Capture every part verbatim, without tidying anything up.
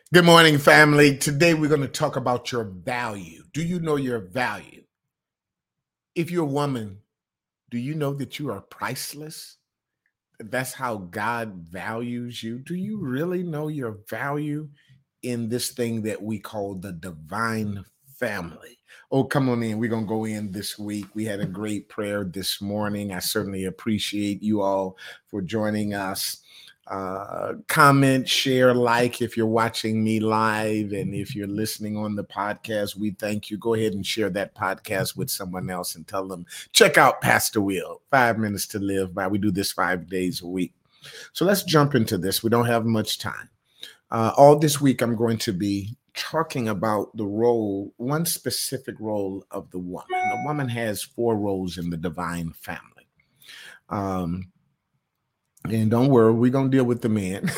Good morning, family. Today we're going to talk about your value. Do you know your value? If you're a woman, do you know that you are priceless? That's how God values you. Do you really know your value in this thing that we call the divine family? Oh, come on in. We're going to go in this week. We had a great prayer this morning. I certainly appreciate you all for joining us. Uh, comment, share, like if you're watching me live, and if you're listening on the podcast, we thank you. Go ahead and share that podcast with someone else and tell them, check out Pastor Will, Five Minutes to Live By. We do this five days a week. So let's jump into this. We don't have much time. Uh, all this week, I'm going to be talking about the role, one specific role of the woman. The woman has four roles in the divine family. Um, And don't worry, we're going to deal with the men.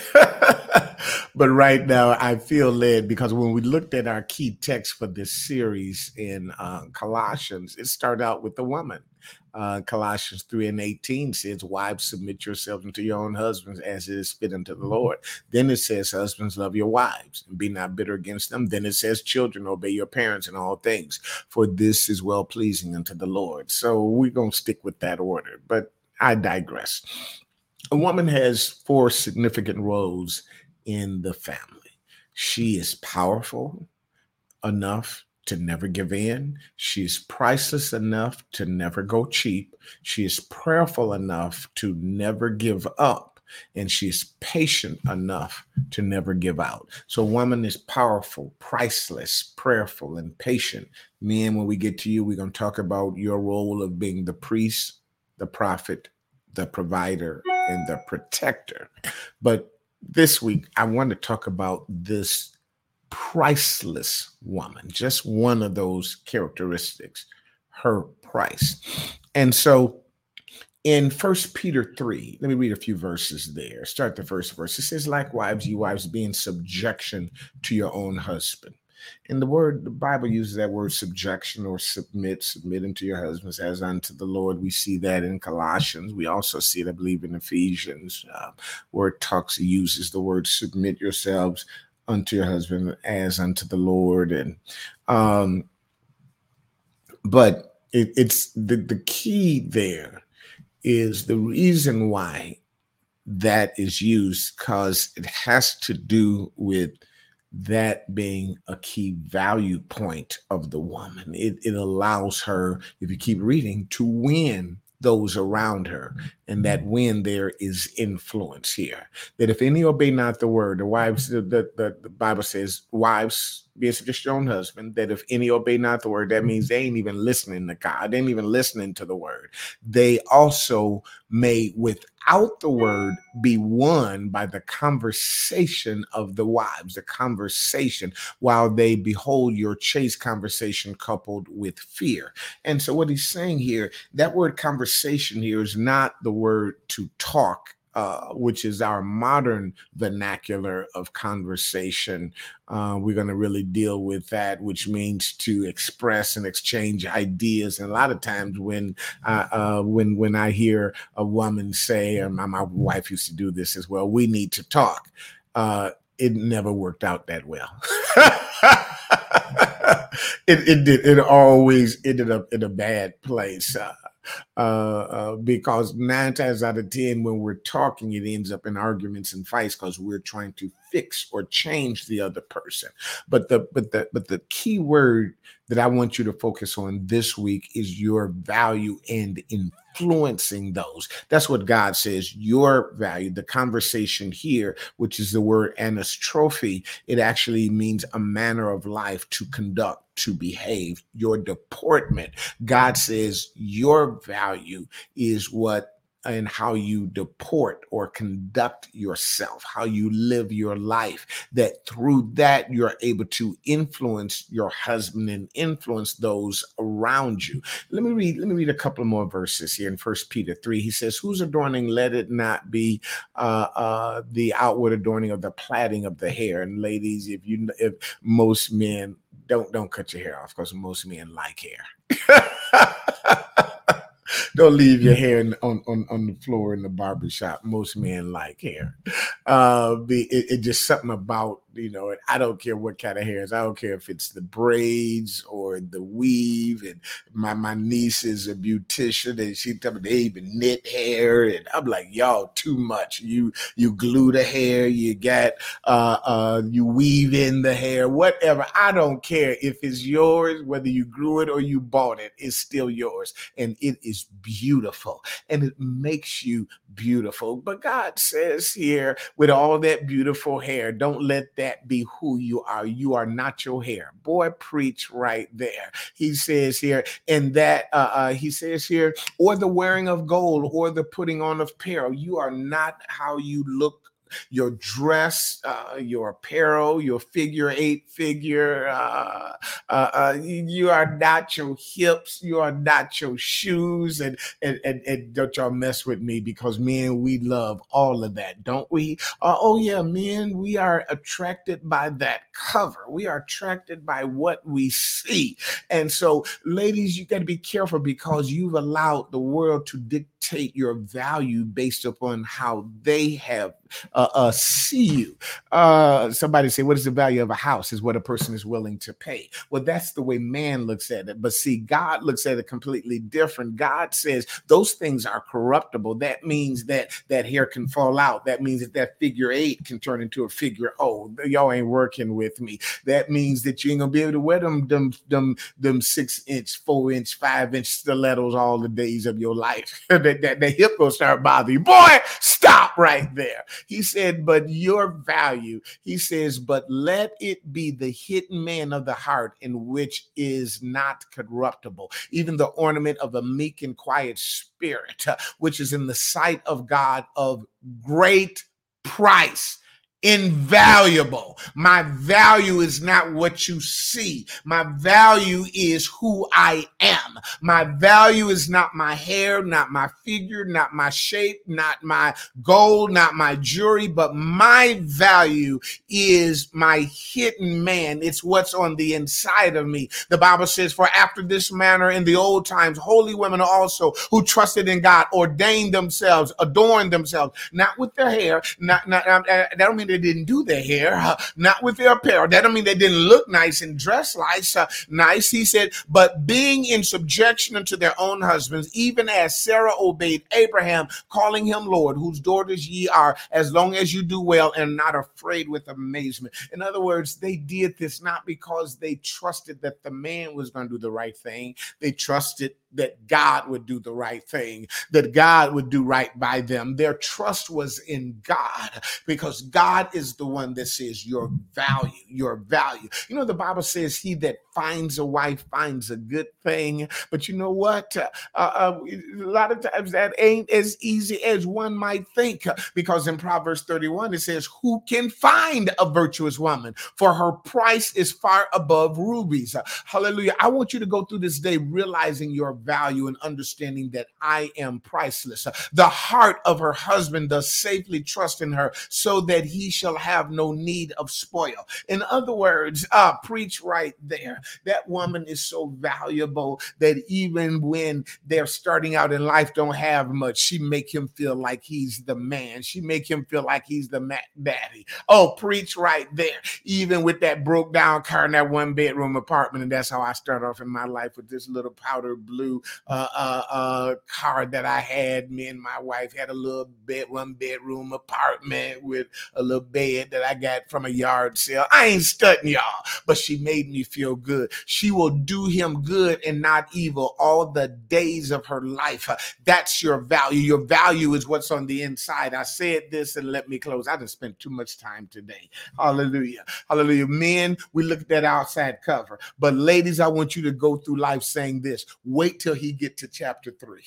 But right now, I feel led because when we looked at our key text for this series in uh, Colossians, it started out with the woman. Uh, Colossians three and eighteen says, wives, submit yourselves unto your own husbands as it is fit unto the Lord. Then it says, husbands, love your wives and be not bitter against them. Then it says, children, obey your parents in all things, for this is well pleasing unto the Lord. So we're going to stick with that order, but I digress. A woman has four significant roles in the family. She is powerful enough to never give in. She's priceless enough to never go cheap. She is prayerful enough to never give up. And she's patient enough to never give out. So a woman is powerful, priceless, prayerful, and patient. Men, when we get to you, we're going to talk about your role of being the priest, the prophet, the provider, and the protector. But this week, I want to talk about this priceless woman, just one of those characteristics, her price. And so in First Peter three, let me read a few verses there. Start the first verse. It says, likewise, you wives, be in subjection to your own husband. And the word, the Bible uses that word subjection or submit, submit unto your husbands as unto the Lord. We see that in Colossians. We also see it, I believe, in Ephesians, uh, where it talks, it uses the word submit yourselves unto your husband as unto the Lord. And um, but it, it's the, the key there is the reason why that is used, because it has to do with that being a key value point of the woman. It, it allows her, if you keep reading, to win those around her. And that win there is influence here. That if any obey not the word, the wives, the, the, the Bible says, wives, be a subject to your own husband, that if any obey not the word, that means they ain't even listening to God. They ain't even listening to the word. They also may, without the word, be won by the conversation of the wives, the conversation, while they behold your chaste conversation coupled with fear. And so what he's saying here, that word conversation here is not the word to talk, uh, which is our modern vernacular of conversation. Uh, we're going to really deal with that, which means to express and exchange ideas. And a lot of times when uh, uh, when when I hear a woman say, or my, my wife used to do this as well, we need to talk. Uh, it never worked out that well. it, it did. It always ended up in a bad place. Uh, uh, uh, because nine times out of ten, when we're talking, it ends up in arguments and fights because we're trying to fix or change the other person. But the but the but the key word that I want you to focus on this week is your value and influencing those. That's what God says. Your value. The conversation here, which is the word anastrophe, it actually means a manner of life, to conduct, to behave, your deportment. God says your value is what and how you deport or conduct yourself, how you live your life, that through that you're able to influence your husband and influence those around you. Let me read, let me read a couple more verses here in First Peter three. He says, whose adorning let it not be uh, uh, the outward adorning of the plaiting of the hair. And ladies, if you if most men don't don't cut your hair off, because most men like hair. Don't leave your hair in, on, on, on the floor in the barber shop. Most men like hair. Uh, the, it, it just something about You know, and I don't care what kind of hairs. I don't care if it's the braids or the weave. And my my niece is a beautician, and she tell me they even knit hair, and I'm like, y'all too much. You you glue the hair, you got uh uh you weave in the hair, whatever. I don't care if it's yours, whether you grew it or you bought it. It's still yours, and it is beautiful, and it makes you beautiful. But God says here, with all that beautiful hair, don't let that be who you are. You are not your hair. Boy, preach right there. He says here, and that uh, uh, he says here, or the wearing of gold, or the putting on of apparel. You are not how you look. Your dress, uh, your apparel, your figure eight figure, uh, uh, uh, you, you are not your hips, you are not your shoes, and, and, and, and don't y'all mess with me, because men, we love all of that, don't we? Uh, oh yeah, men, we are attracted by that cover. We are attracted by what we see. And so, ladies, you got to be careful, because you've allowed the world to dictate your value based upon how they have Uh, uh, see you. Uh, somebody say, what is the value of a house? Is what a person is willing to pay. Well, that's the way man looks at it. But see, God looks at it completely different. God says those things are corruptible. That means that that hair can fall out. That means that that figure eight can turn into a figure O. Y'all ain't working with me. That means that you ain't gonna be able to wear them them them them six inch, four inch, five inch stilettos all the days of your life. that, that the hip will start bothering you. Boy, stop right there. He said, but your value, he says, but let it be the hidden man of the heart, in which is not corruptible, even the ornament of a meek and quiet spirit, uh, which is in the sight of God of great price. Invaluable. My value is not what you see. My value is who I am. My value is not my hair, not my figure, not my shape, not my gold, not my jewelry, but my value is my hidden man. It's what's on the inside of me. The Bible says, for after this manner in the old times, holy women also who trusted in God ordained themselves, adorned themselves, not with their hair, not, not, uh, that don't mean they didn't do their hair, uh, not with their apparel. That don't mean they didn't look nice and dress nice. Uh, nice, he said, but being in subjection unto their own husbands, even as Sarah obeyed Abraham, calling him Lord, whose daughters ye are, as long as you do well and not afraid with amazement. In other words, they did this not because they trusted that the man was going to do the right thing. They trusted that God would do the right thing, that God would do right by them. Their trust was in God, because God is the one that says your value, your value. You know, the Bible says he that finds a wife finds a good thing. But you know what? Uh, uh, a lot of times that ain't as easy as one might think, because in Proverbs thirty-one, it says, who can find a virtuous woman? For her price is far above rubies. Uh, hallelujah. I want you to go through this day realizing your value and understanding that I am priceless. Uh, the heart of her husband does safely trust in her, so that he shall have no need of spoil. In other words, uh, preach right there. That woman is so valuable that even when they're starting out in life, don't have much, she make him feel like he's the man. She make him feel like he's the ma- daddy. Oh, preach right there. Even with that broke down car in that one bedroom apartment. And that's how I start off in my life, with this little powder blue uh, uh, uh, car that I had. Me and my wife had a little bed, one bedroom apartment with a little bed that I got from a yard sale. I ain't stunting y'all, but she made me feel good. She will do him good and not evil all the days of her life. That's your value. Your value is what's on the inside. I said this, and let me close. I just spent too much time today. Hallelujah. Hallelujah. Men, we look at that outside cover. But ladies, I want you to go through life saying this. Wait till he get to chapter three.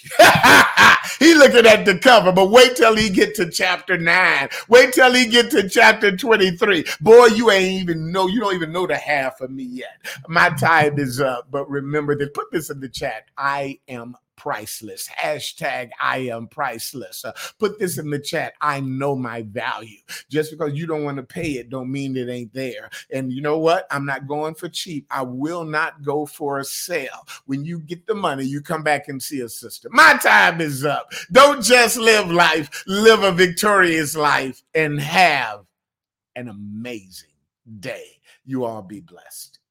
He looking at the cover, but wait till he get to chapter nine. Wait till he get to chapter twenty-three. Boy, you ain't even know. You don't even know the half of me yet. My time is up, but remember that. Put this in the chat. I am priceless. Hashtag I am priceless. Uh, put this in the chat. I know my value. Just because you don't want to pay it don't mean it ain't there. And you know what? I'm not going for cheap. I will not go for a sale. When you get the money, you come back and see a sister. My time is up. Don't just live life. Live a victorious life and have an amazing day. You all be blessed.